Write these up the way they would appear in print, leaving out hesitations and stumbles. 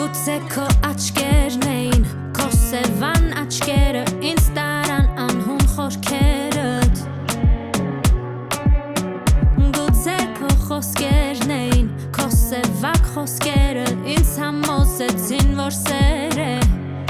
Գուցե քո աչքերն էին, քո սևան աչքերը, ինձ տարան անհուն խորքերդ։ Գուցե քո խոսքերն էին, քո սևակ խոսքերը, ինձ համոզեցին, որ սեր է։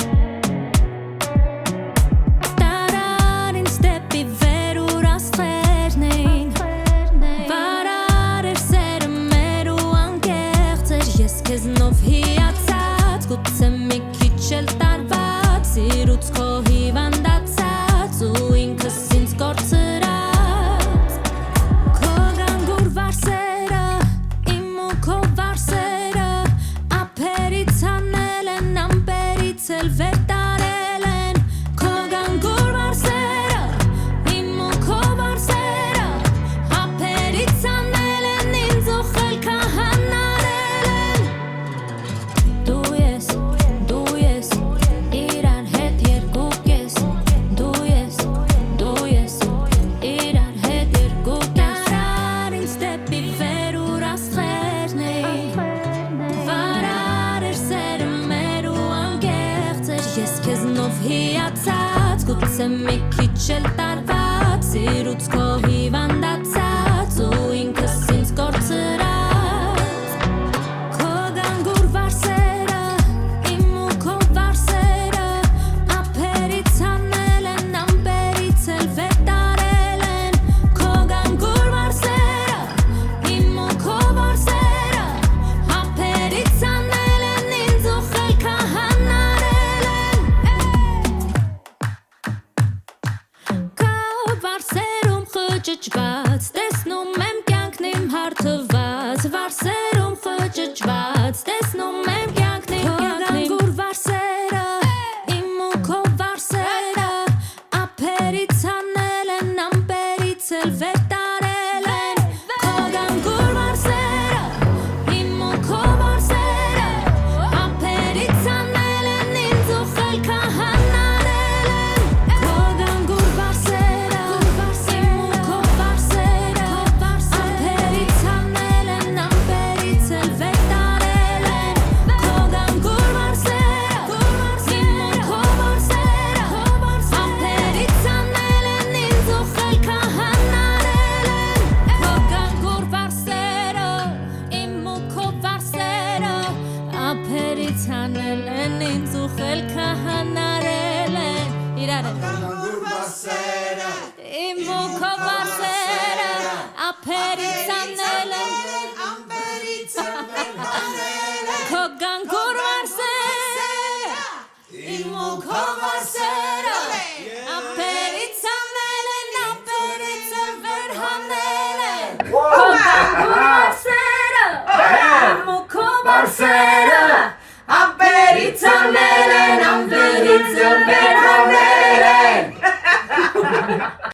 Տարար ինձ դեպի վեր ուր աստղերն էին, վարար էր սերը մեր ու անկեղծ էր, ես քեզնով հիացած, գուցե մի քիչ էլ տարված, սիրուց քո հիվանդացած ու ինքս ինձ կորցրած։ Քո գանգուր վարսերը, իմ ու քո վարսերը, ափերից հանել են, ամպերից էլ վեր տարել են։ Քո գանգուր վարսերը, իմ ու քո վարսերը, ափերից հանել են, ինձ ու խելքը հանարել են։ Դու ես, իրար հետ երկու կես, դու ես, իրար հետ երկու կես։ Տարար ինձ դեպի վեր ուր աստղերն էին, վարար էր սերը մեր ու անկեղծ էր, ես քեզնով հիացած, գուցե մի քիչ էլ տարված, սիրուց քո հիվանդացած ու ինքս ինձ կորցրած։ Քո գանգուր վարսերը, իմ ու քո վարսերը, ափերից հանել են, ամպերից էլ վեր տարել են։ Քո գանգուր վարսերը, իմ ու քո վարսերը, ափերից հանել են, ինձ ու խելքը հանարել են։ Քո վարսերում խճճված, տեսնում եմ կյանքն իմ հարթված, վարսերում խճճված, տեսնում եմ կյանքն իմ գանգուր վարսերը, իմ ու քո վարսերը, ափերից հանել են, ամպերից էլ վեր տարել են։ Քո գանգուր վարսերը, իմ ու քո վարսերը, ափերից հանել են, ինձ ու խելքը հանարել են։ Քո գանգուր վարսերը, իմ ու քո վարսերը, ափերից հանել են, ամպերից էլ վեր տարել են։ Քո գանգուր վարսերը, իմ ու քո վարսերը, ափերից հանել են, ինձ ու խելքը հանարել են։ Քո գանգուր վարսերը, իմ ու քո վարսերը, ափերից հանել են, ինձ ու խելքը հանարել են։ Իրար հետ։ Իմ ու քո վարսերը, ափերից հանել են, քո գանգուր վարսերը, իմ ու քո վարսերը, ափերից հանել են, ամպերից էլ վեր հանել են։ Քո գանգուր վարսերը, իմ ու քո վարսերը, ափերից հանել են, ամպերից էլ վեր հանել են։